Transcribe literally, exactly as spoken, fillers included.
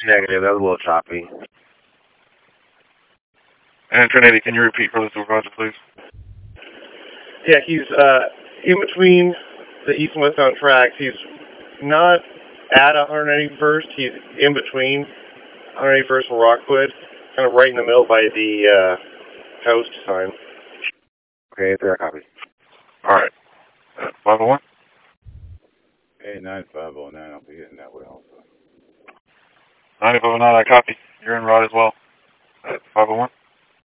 Negative. That was a little choppy. And Trinity, can you repeat for the supervisor, please? Yeah, he's uh, in between the east and westbound tracks. He's not at one eighty-first. He's in between one eighty-first and Rockwood, kind of right in the middle by the uh, coast sign. Okay, fair copy. All right. five oh one? Hey, nine five oh nine, I'll be hitting that way also. nine five oh nine, I copy. You're in rod as well. five oh one?